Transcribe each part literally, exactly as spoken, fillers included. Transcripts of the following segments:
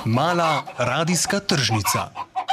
Mala radijska tržnica.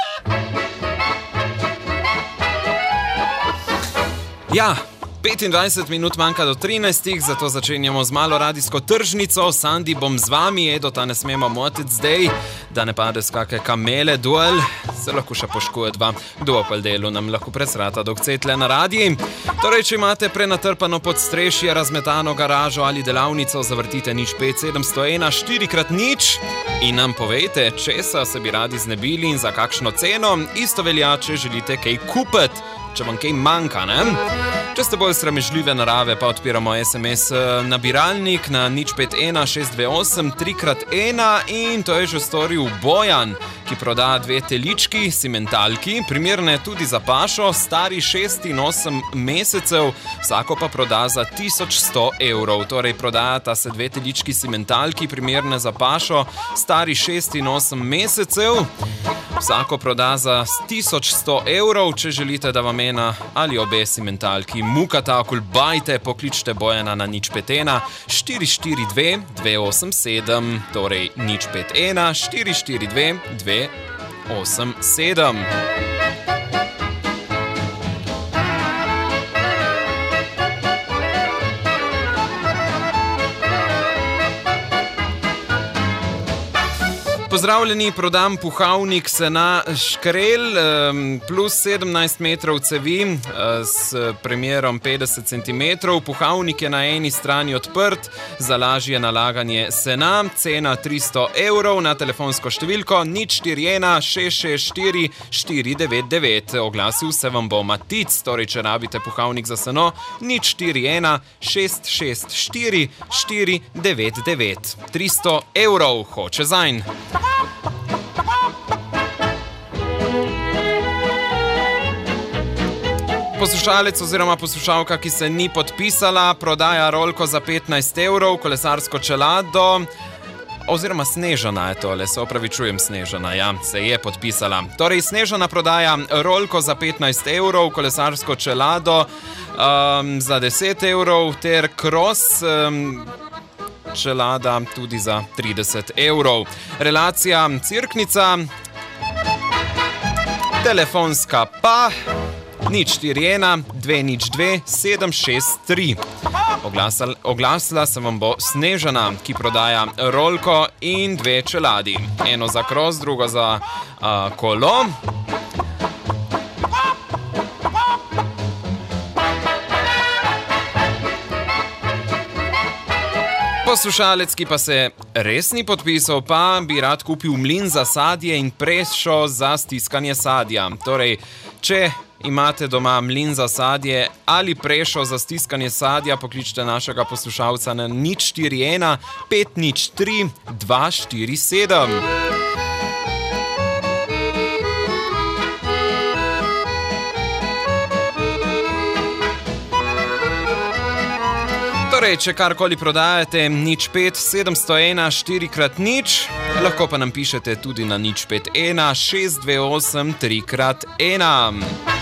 Ja, petindvajset minut manjka do trinajstih, zato začenjamo z malo radijsko tržnico. Sandi, bom z vami, Edo, ta ne smemo motiti zdaj, da ne pade skake kamele dol, se lahko še poškodva. Kdo pa delu nam lahko presrata, dok cetle na radiji. Torej, če imate prenatrpano podstrešje, razmetano garažo ali delavnico, zavrtite nič pet sedemsto ena štiri krat nič in nam povejte, česa se bi radi znebili in za kakšno ceno. Isto velja, če želite kaj kupiti, če vam kaj manjka, ne? Če ste bolj sramežljive narave, pa odpiramo es em es nabiralnik na nič pet ena šest dve osem tri krat ena in to je že storil Bojan, ki proda dve telički, simentalki, primerne tudi za pašo, stari šest in osem mesecev, vsako pa proda za tisoč sto evrov. Torej, prodajata se dve telički simentalki, primerne za pašo, stari šest in osem mesecev, vsako proda za tisoč sto evrov. Če želite, da vam ena ali obe simentalki mukata, kulbajte, pokličte Bojana na nič pet ena štiri štiri dve dve osem sedem, torej nič pet ena štiri štiri dve dve osem sedem. Pozdravljeni, prodam puhavnik Sena Škrel plus sedemnajst metrov cevi s premerom petdeset centimetrov. Puhavnik je na eni strani odprt za lažje nalaganje sena, cena tristo evrov, na telefonsko številko nič štiri ena šest šest štiri štiri devet devet. Oglasil se vam bo Matic, torej če rabite puhavnik za seno, nič štiri ena šest šest štiri štiri devet devet. tristo evrov, hoče zanj. Poslušalec oziroma poslušalka, ki se ni podpisala, prodaja rolko za petnajst evrov, kolesarsko čelado, oziroma Snežana je tole, se opravičujem, Snežana, ja, se je podpisala. Torej, Snežana prodaja rolko za petnajst evrov, kolesarsko čelado um, za deset evrov ter cross um, čelada tudi za trideset evrov. Relacija Cirknica, telefonska pa nič štiri ena dve nič dve sedem šest tri. Oglasila, oglasila se vam bo Snežana, ki prodaja rolko in dve čeladi. Eno za cross, drugo za uh, kolo. Poslušalec, ki pa se res ni podpisal, pa bi rad kupil mlin za sadje in prešo za stiskanje sadja. Torej, če imate doma mlin za sadje ali prešo za stiskanje sadja, pokličite našega poslušalca na nič štiri ena pet nič tri dva štiri sedem. Torej, če karkoli prodajate, nič pet sedemsto ena štiri krat nič, lahko pa nam pišete tudi na nič pet ena šest dve osem tri krat ena.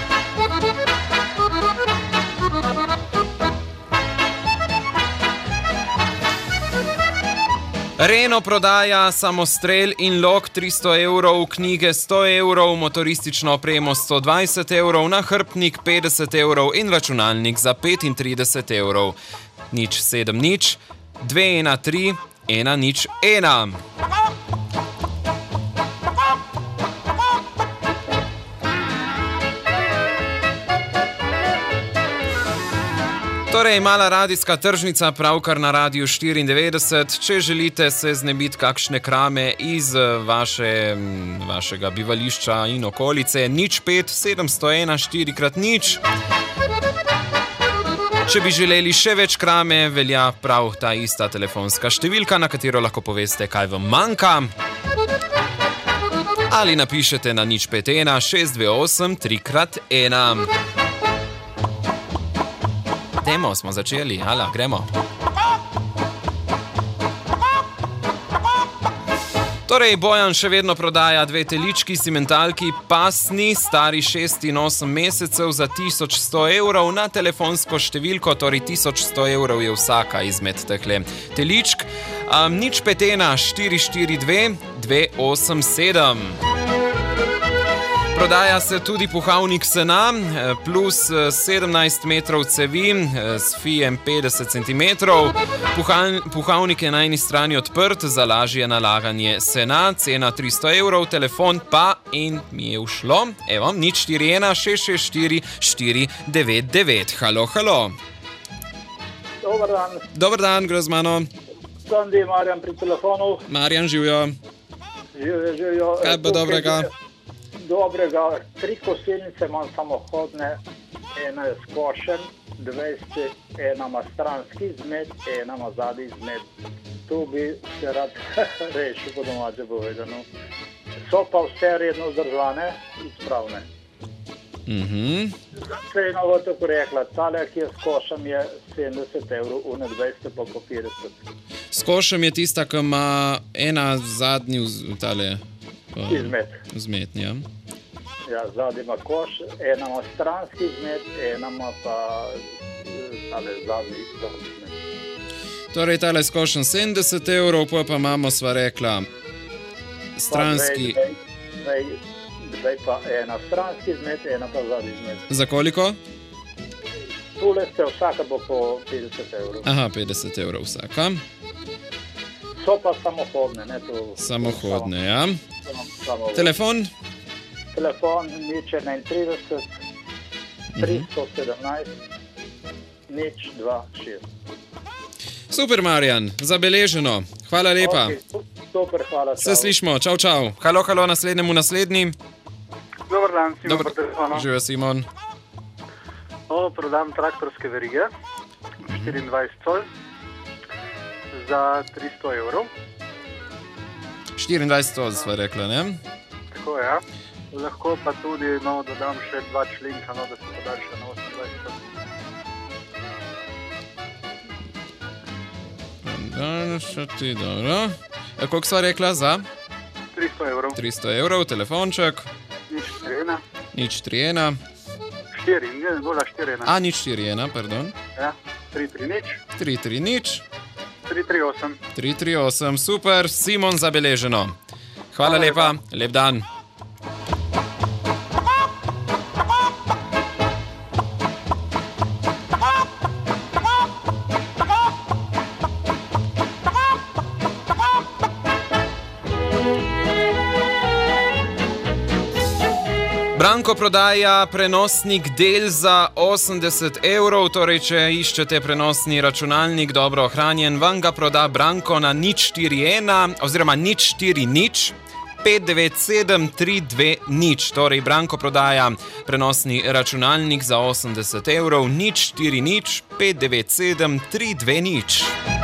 Reno prodaja samostrel in lok tristo evrov, knjige sto evrov, motoristično opremo sto dvajset evrov, nahrbtnik petdeset evrov in računalnik za petintrideset evrov. Nič sedem nič dve ena tri ena nič ena. Torej, mala radijska tržnica pravkar na Radiu štiriindevetdeset. Če želite se znebiti kakšne krame iz vaše, vašega bivališča in okolice, nič pet sedemsto ena štiri krat nič. Če bi želeli še več krame, velja prav ta ista telefonska številka, na katero lahko poveste, kaj vam manjka. Ali napišete na nič pet ena šest dve osem tri krat ena. Demo, smo začeli, hala, gremo. Torej, Bojan še vedno prodaja dve telički, simentalki, pasni, stari šest in osem mesecev za tisoč sto evrov na telefonsko številko, torej tisoč sto evrov je vsaka izmed tehle teličk. Um, nič pet ena štiri štiri dve dve osem sedem. Prodaja se tudi puhavnik sena plus sedemnajst metrov cevi s fijem petdeset centimetrov. Puhal, puhavnik je na eni strani odprt za lažje nalaganje sena, cena tristo evrov, telefon pa in mi je ušlo. Evo, nič štiri ena šest šest štiri štiri devet devet. Halo, halo. Dobar dan. Dobar dan, gre z mano. Sandi, Marjan pri telefonu. Marjan, živijo. Živijo, živijo. Kaj bo dobrega? Dobrega. Tri kosilnice imam samohodne, ena je skošen, dvajset, ena ima stranski izmet, ena ima zadnji izmet. Tu bi se rad rešil, po domače povedano. So pa vse redno vzdržane, izpravne. Mhm. Cena bo tako rekla, tale, ki je skošen, je sedemdeset evrov, une dvajset pa po petdeset. Skošem je tista, ki ima ena zadnji v tale... Uh, Izmet. Izmet, ja. Ja, zadnji ima koš, ena ima stranski izmet, ena ima pa tale zadnji izmet. Torej, tale skošen sedemdeset evrov, pa pa imamo, sva rekla, stranski... Dvej, dvej, dvej pa ena stranski izmet, ena pa zadnji izmet. Za koliko? Tule ste vsaka bo po petdeset evrov. Aha, petdeset evrov vsaka. So pa samohodne, ne to... Samohodne, ja. Samo, samo Telefon? Telefon nič enaintrideset, tristo sedemnajst, nič dva šest. Super, Marjan, zabeleženo. Hvala lepa. Okay, super, hvala. Se slišmo, čau, čau. Halo, halo, naslednjemu naslednji. Dobar dan, Simon Dobar. po telefonu. Živijo, Simon. O, prodam traktorske verige, štiriindvajset col, za tristo evrov. štiriindvajset to sva rekla, ne? Tako je, ja. Lahko pa tudi, no, dodam še dva členka, no, da se podaljša na osemindvajset. Podaljšati, dobro. E, koliko sva rekla za? tristo evrov. tristo evrov, telefonček. Nič štiri ena. Nič štiri ena. štiri, ne, gola štiri ena. A, nič štiri ena, pardon. Ja, tri tri nič. tri tri nič. tri tri osem. tri tri osem, super, Simon, zabeleženo. Hvala Hvala lepa, lepa. lep dan. Branko prodaja prenosnik del za osemdeset evrov, torej če iščete prenosni računalnik dobro ohranjen, vam ga proda Branko na nič štiri ena oziroma nič štiri nič pet devet sedem tri dve nič. Torej Branko prodaja prenosni računalnik za osemdeset evrov, nič štiri nič pet devet sedem tri dve nič.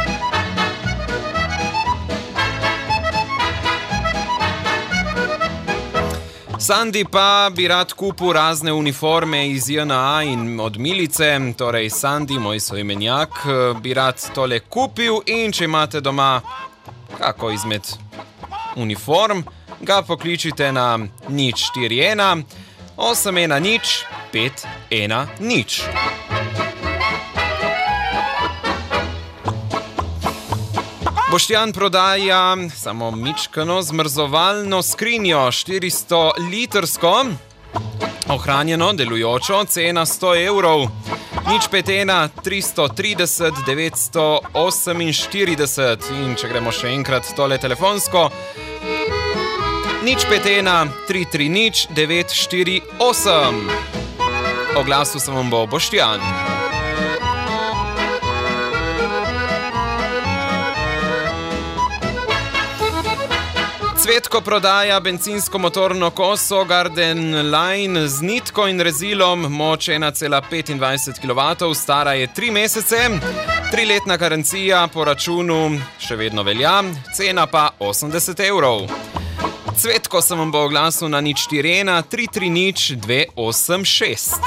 Sandi pa bi rad kupil razne uniforme iz J N A in od Milice, torej Sandi, moj soimenjak, bi rad tole kupil in če imate doma kako izmed uniform, ga pokličite na nič štiri ena osem ena nič pet ena nič. Boštjan prodaja samo mičkano zmrzovalno skrinjo, štiristo litrsko, ohranjeno, delujočo, cena sto evrov, nič pet ena tristo trideset devetsto oseminštirideset in če gremo še enkrat tole telefonsko, nič pet ena tri tri nič devet štiri osem. Oglasil se vam bo Boštjan. Cvetko prodaja bencinsko motorno koso Garden Line z nitko in rezilom, moč ena cela petindvajset kilovatov, stara je tri mesece, triletna garancija po računu še vedno velja, cena pa osemdeset evrov. Cvetko se vam bo oglasil na nič štiri ena tri tri nič dve osem šest.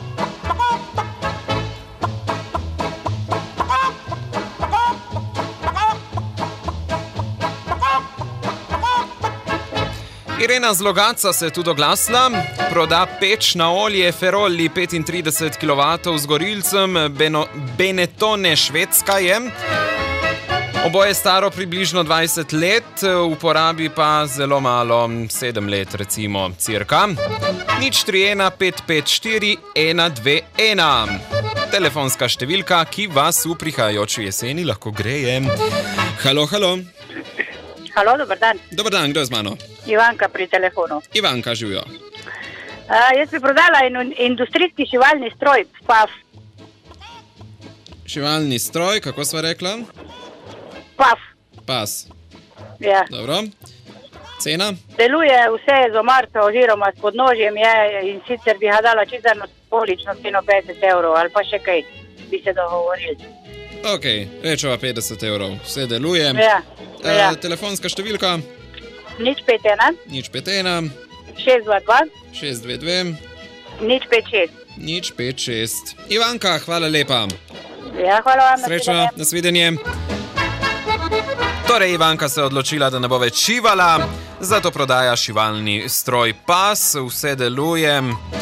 Irena z Logatca se je tudi oglasila, proda peč na olje Ferolli petintrideset kilovatov z gorilcem, Beno, Benetone Švedska je. Oboje staro približno dvajset let, v uporabi pa zelo malo, sedem let recimo, cirka. nič tri ena pet pet štiri ena dve ena. Telefonska številka, ki vas v prihajajoči jeseni lahko greje. Halo, halo. Halo, dober dan. Dobar dan, kdo je z mano? Ivanka pri telefonu. Ivanka, živijo. Uh, jaz bi prodala in, industrijski šivalni stroj, P A F. Šivalni stroj, kako sva rekla? P A F. Pas. Ja. Dobro. Cena? Deluje vse z omarco oziroma s podnožjem je in sicer bi ga dala čizarno polično ceno petdeset evrov ali pa še kaj, bi se dogovorili. Ok, rečeva petdeset evrov. Vse deluje. Ja. E, ja. telefonska številka? nič pet ena. nič pet ena. šest dva dva. šest dve dve. nič pet šest. nič pet šest. Ivanka, hvala lepa. Ja, hvala vam. Srečno, nasvidenje. Torej, Ivanka se je odločila, da ne bo več šivala, zato prodaja šivalni stroj Pas, vse deluje.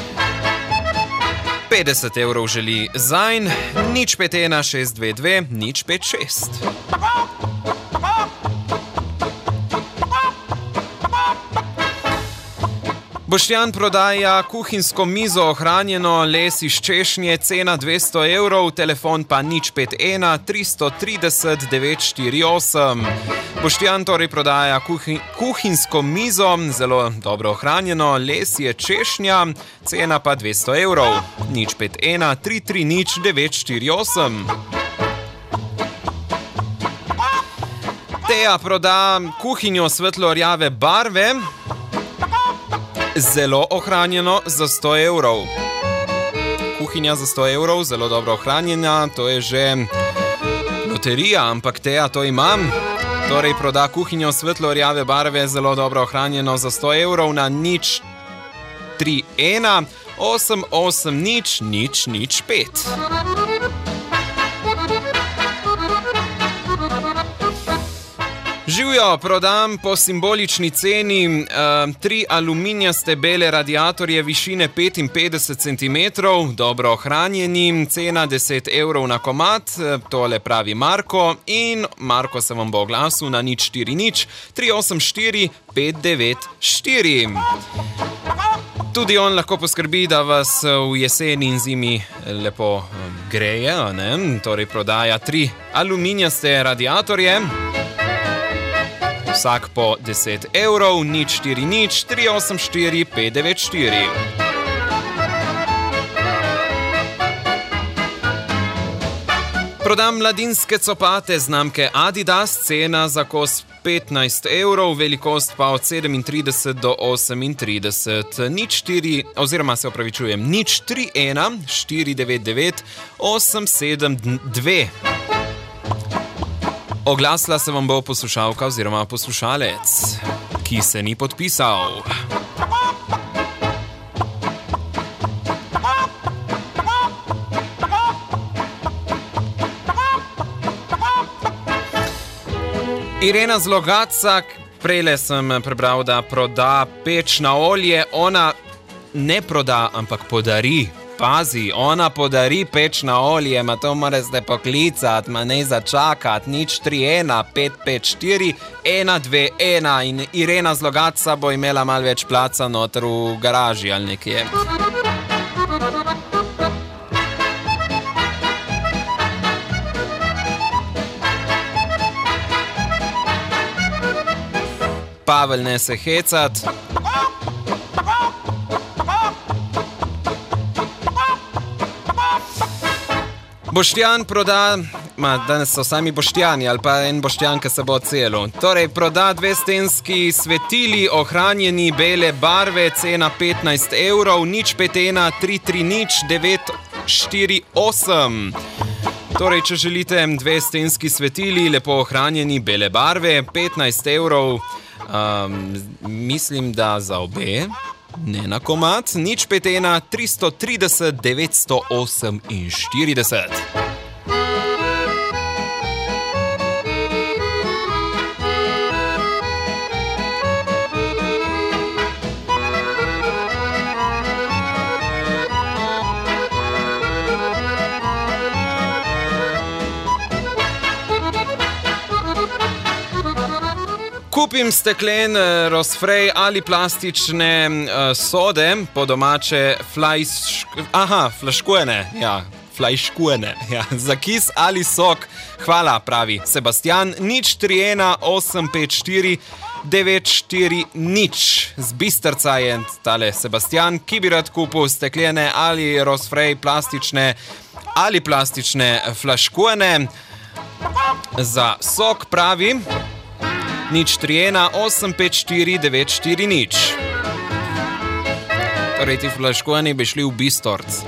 petdeset evrov želi zanj, nič pet ena šest dve dve, nič pet šest. Boštjan prodaja kuhinjsko mizo ohranjeno, les iz češnje, cena dvesto evrov, telefon pa nič pet ena tristo trideset devet štiri osem. Boštjan torej prodaja kuhi, kuhinjsko mizo, zelo dobro ohranjeno, les je češnja, cena pa dvesto evrov, nič pet ena tri tri nič devet štiri osem. Teja proda kuhinjo svetlo-rjave barve, zelo ohranjeno za sto evrov. Kuhinja za sto evrov, zelo dobro ohranjena, to je že loterija, ampak Teja to imam. Torej proda kuhinjo svetlo-rjave barve, zelo dobro ohranjeno za sto evrov na nič tri ena osem osem nič nič nič pet. Živjo, prodam po simbolični ceni uh, tri aluminijaste bele radiatorje višine petinpetdeset centimetrov, dobro ohranjeni, cena deset evrov na komad, tole pravi Marko in Marko se vam bo oglasil na nič štiri nič tri osem štiri pet devet štiri. Tudi on lahko poskrbi, da vas v jeseni in zimi lepo greje, ne? Torej prodaja tri aluminijaste radiatorje. Vsak po deset evrov, nič štiri nič tri osem štiri pet devet štiri. Prodam mladinske copate znamke Adidas, cena za kos petnajst evrov, velikost pa od sedemintrideset do osemintrideset. Nič štiri, oziroma se opravičujem, nič tri ena štiri devet devet osem sedem dve. Oglasila se vam bo poslušalka oziroma poslušalec, ki se ni podpisal. Irena z Logatca, prejle sem prebral, da proda peč na olje, ona ne proda, ampak podari. Pazi, ona podari peč na olje, ma to morate poklicati, ma ne začakati, nič tri ena pet pet štiri ena dve ena in Irena z Logatca bo imela malo več placa noter v garaži ali nekje. Pavel, ne se hecat. Boštjan proda, ma danes so sami Boštjani ali pa en Boštjan, ki se bo celil. Torej proda dve stenski svetili, ohranjeni bele barve, cena petnajst evrov, nič pet ena tri tri nič devet štiri osem. Torej, če želite dve stenski svetili, lepo ohranjeni bele barve, petnajst evrov, um, mislim, da za obe. Ne na komad, nič pet ena tristo trideset devetsto oseminštirideset. kupim steklen uh, rozfrej ali plastične uh, sode, po domače flajš... Aha, flaškujene, ja. Flajškujene, ja, za kis ali sok. Hvala, pravi Sebastian, nič tri ena osem pet štiri devet štiri nič. Z Bistrca je tale Sebastian, ki bi rad kupil steklene ali rozfrej plastične ali plastične flaškujene. Za sok pravi nič tri ena osem pet štiri devet štiri nič. Torej ti flaškujeni bi šli v Bistorc.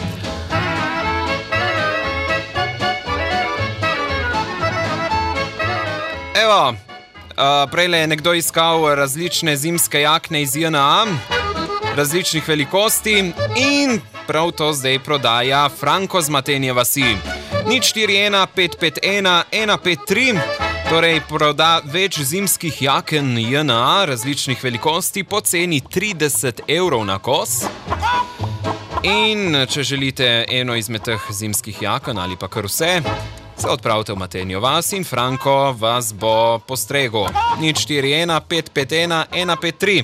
Evo, uh, prejle je nekdo iskal različne zimske jakne iz J N A, različnih velikosti in prav to zdaj prodaja Franko z Matenje vasi. nič štiri ena pet pet ena ena pet tri, torej proda več zimskih jaken J N A različnih velikosti po ceni trideset evrov na kos. In če želite eno izmed teh zimskih jaken ali pa kar vse, se odpravite v Matenjo vas in Franko vas bo postregel. nič štiri ena pet pet ena ena pet tri.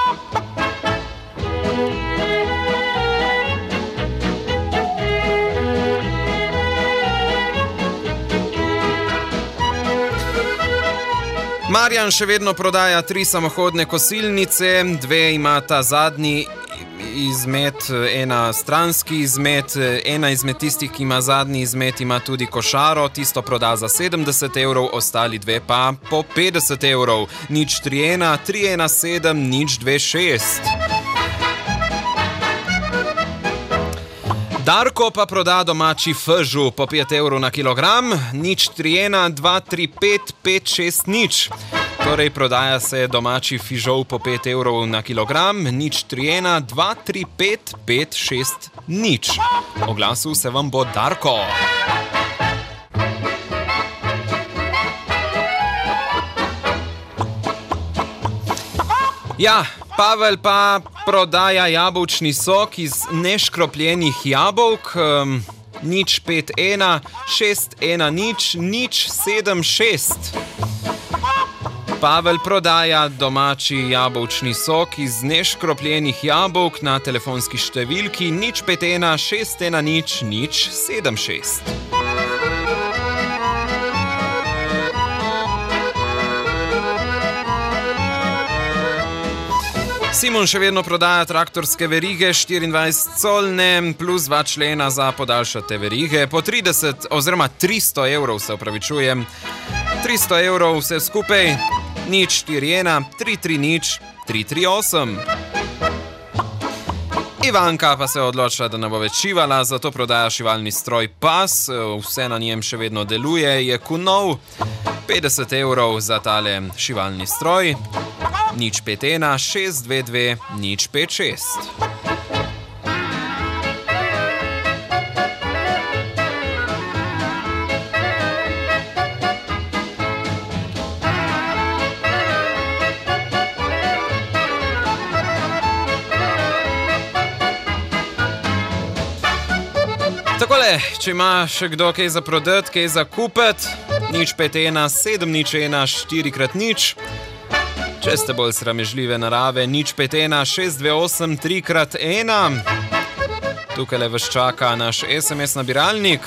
Marjan še vedno prodaja tri samohodne kosilnice, dve imata zadnji izmet, ena stranski izmet, ena izmed tistih, ki ima zadnji izmet, ima tudi košaro, tisto proda za sedemdeset evrov, ostali dve pa po petdeset evrov. nič tri ena tri ena sedem nič dve šest. Darko pa proda domači fežu po pet evrov na kilogram, nič tri ena dva tri pet pet šest nič. Torej prodaja se domači fižol po pet evrov na kilogram, nič tri ena dva tri pet pet šest nič. Oglasil se vam bo Darko. Ja, Pavel pa prodaja jabolčni sok iz neškropljenih jabolk, um, nič pet ena šest ena nič nič sedem šest. Pavel prodaja domači jabolčni sok iz neškropljenih jabolk na telefonski številki nič pet ena šest ena nič nič sedem šest. Simon še vedno prodaja traktorske verige štiriindvajset colne plus dva člena za podaljšate verige po trideset oziroma tristo evrov, se opravičujem. tristo evrov vse skupaj, nič štiri ena tri tri nič tri tri osem. Ivanka pa se je odločila, da ne bo več šivala, zato prodaja šivalni stroj Pas, vse na njem še vedno deluje, je kunov, petdeset evrov za tale šivalni stroj. nič pet ena šest dve dve nič pet šest. Takole, če ima še kdo kaj za prodati, kaj za kupiti, nič pet ena sedem nič ena štiri krat nič. Če ste bolj sramežljive narave, nič pet ena šest dve osem tri krat ena. Tukaj le vas čaka naš es em es nabiralnik.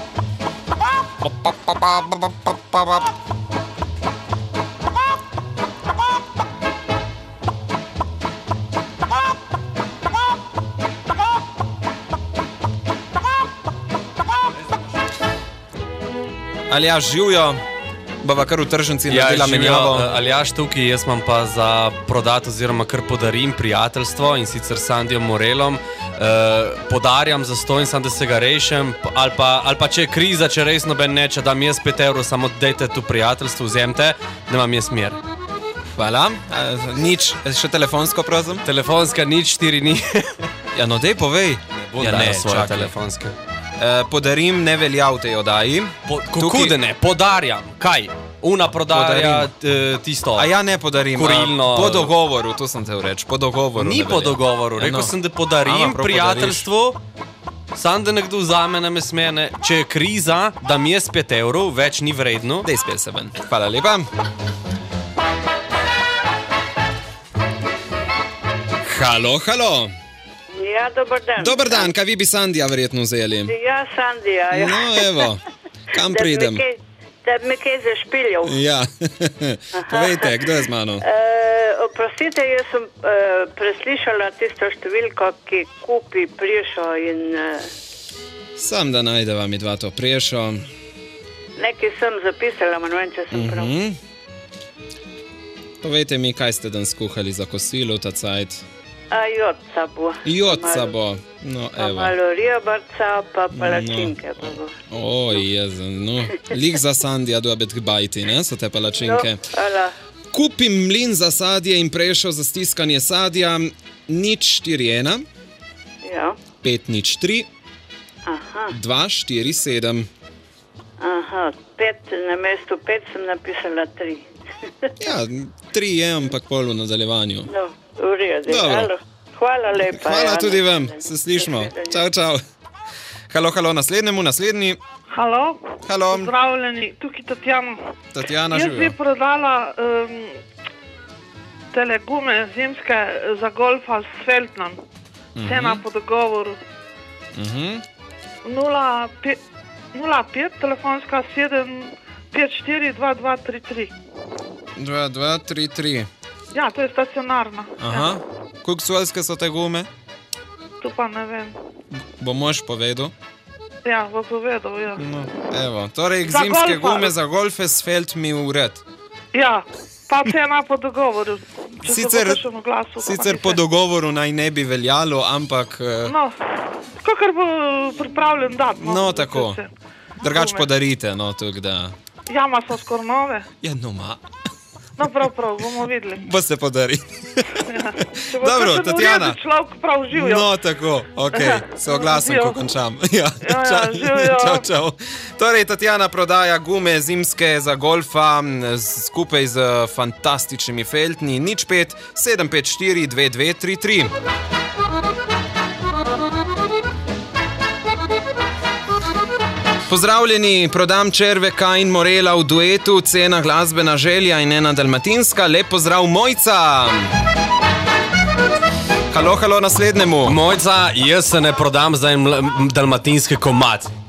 Aljaž, živjo. Bova kar v tržnici naredila menjavo. Aljaž tukaj, jaz imam pa za prodat oziroma kar podarim prijateljstvo in sicer s Sandijem Morelom. Uh, podarjam za stojn, sam da se ga rešim, ali pa, ali pa če je kriza, če res noben neče, dam jaz pet evrov, samo dejte tu prijateljstvo, vzemte, da imam jaz mir. Hvala. Uh, nič, še telefonsko, prosim? Telefonska nič štiri ni. Ja, no dej, povej. Bom ja, ne, svoje telefonske. Uh, podarim ne velja v tej oddaji. Po, kukude ne, podarjam. Kaj? Una prodaja tisto. A ja ne podarim. Kurilno. Po dogovoru, to sem te reči. Po dogovoru. Ni po dogovoru. Rekel sem, da podarim prijateljstvu. Sam, da nekdo vzame na me smene. Če je kriza, dam jaz pet evrov, več ni vredno. Dej spet se ven. Hvala lepa. Halo, halo. Ja, dober dan. Dober dan, kaj vi bi Sandija verjetno vzeli? Ja, Sandija. Ja. No, evo, kam Da bi pridem? me kaj- Da bi me kaj zašpiljal. Ja, povejte, kdo je z mano? Uh, oprostite, jaz sem uh, preslišala tisto številko, ki kupi prišo in uh, Sam da najdeva mi dva to priješo. nekaj sem zapisala, ma ne vem, če sem prav. Mhm. Povejte mi, kaj ste dan skuhali za kosilo ta cajt? A jodca bo. Jodca Malo- bo. No, Pa evo. malo rijobarca, pa palačinke. Pa bo. Oj, jezen, no. Lik za Sandija doja biti bajti, ne, so te No, palačinke. ala. Kupim mlin za sadje in prešo za stiskanje sadja, nič štiri ena, Ja, pet nič tri, aha, dva štiri sedem. aha, pet, na mestu pet sem napisala tri. Ja, tri je, ampak pol v nadaljevanju. No, v redu. Dobro. Alo. Hvala lepa. Hvala Jana. tudi vam, se slišmo. Čau, čau. Halo, halo, naslednjemu, naslednji. Halo, Halo, pozdravljeni, tukaj Tatjana. Tatjana Jaz bi živijo. prodala um, tele gume zimske za golfa s Feltnom. Cena po dogovoru. Mhm. nula pet, telefonska sedem pet štiri dva dva tri tri. dva, dva, tri, tri. Ja, to je stacionarna. Aha. Ja, Koliko solske so te gume? tu pa ne vem. Bo mož povedal. Ja, bo povedal, ja. No, evo. Torej, Za zimske golfa. gume za golfe s felt mi ured. Ja, pa cena po dogovoru. Če Sicer- se bo kakšen oglasil, pa Sicer ni po se. dogovoru naj ne bi veljalo, ampak eh, No, kakor bo pripravljen dati. no tako. se- Drugač gume. podarite, no, tako da. Jama so skoraj nove. Ja, no, ma. No, prav, prav, bomo videli. Boste podarili. Ja. Če bo Dobro, kakšen Tatjana. ureden človek prav živijo. No, tako, ok, se oglasim, ko Živijo. končam. Ja, Ja, ja, čau, živijo. čau, čau. Torej, Tatjana prodaja gume zimske za golfa m, s- skupaj z fantastičnimi feltni. nič pet, sedem pet štiri, dve dve tri tri. Pozdravljeni, prodam červeka in morela v duetu, cena glasbena želja in ena dalmatinska. Lep pozdrav, Mojca! Halo, halo, naslednjemu. Mojca, jaz se ne prodam za en mla- dalmatinski komad.